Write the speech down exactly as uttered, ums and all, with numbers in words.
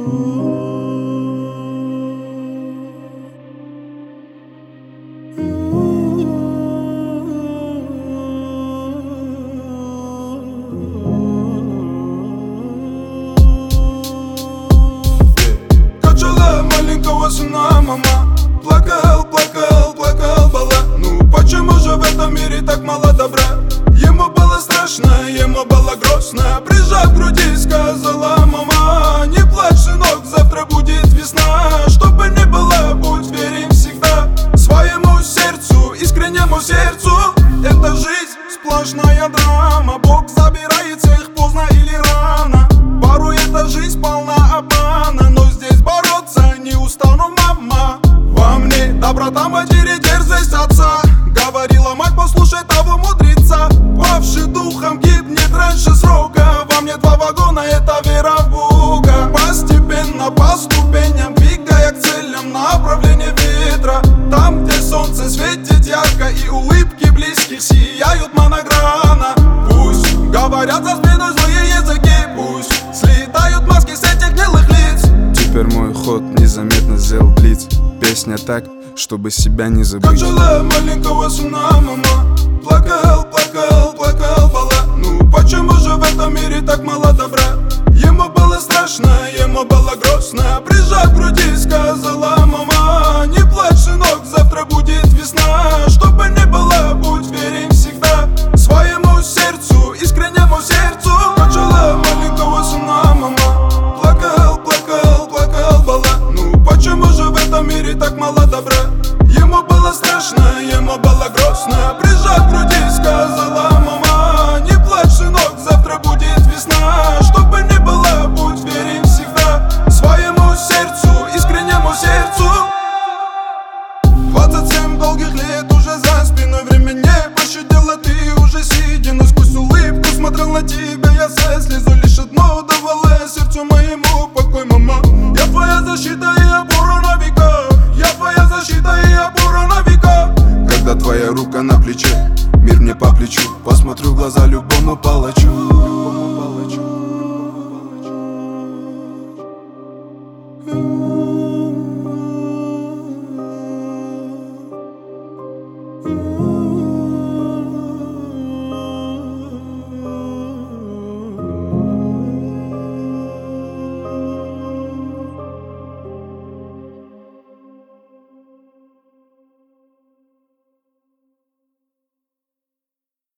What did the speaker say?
Качала маленького сына мама, плакал, плакал, плакал бала. Ну почему же в этом мире так мало добра? Ему было страшно, ему было грустно. Прижав к груди, сказала мама: не плачь, сынок, завтра будет весна. Чтобы не было, будь верен всегда своему сердцу, искреннему сердцу. Это жизнь, сплошная драма. Бог забирает всех поздно или рано. Порой эта жизнь полна обмана, но здесь бороться не устану, мама. Во мне доброта матери, дерзость отца. Говорила мать, послушай того мудреца. Павший духом гибнет раньше срока. Во мне два вагона, это вера в Бога. Постепенно, по ступеням, двигая к целям, направление ветра. Там, где солнце светит ярко и улыбки близких сияют моногранно. Пусть говорят за спиной злые языки, пусть слетают маски с этих гнилых лиц. Теперь мой ход незаметно сделал блиц. Песня так, чтобы себя не забыть. Качала маленького сына мама, плакал, плакал, плакал бала. Ну почему же в этом мире так мало добра? Ему было страшно, ему было грустно. Прижав к груди, сказала мама: не плачь, сынок, завтра будет весна. Чтобы не было, будь верен всегда своему сердцу, искреннему сердцу. Качала маленького сына мама, плакал, плакал, плакал бала. Ну почему же в этом мире так мало добра? Ему было страшно, ему было грустно. Прижав к груди, сказала мама: не плачь, сынок, завтра будет весна. Чтобы не было, будь верен всегда своему сердцу, искреннему сердцу. Двадцать семь долгих лет уже за спиной, время не пощадило, ты уже сидя. Но сквозь улыбку смотрел на тебя я со слезу. Лишь одно давало сердцу моему покой, мама. Я твоя защита и опора на века. Я твоя защита и опора на века. Когда твоя рука на плече, мир мне по плечу. Посмотрю в глаза любому палачу.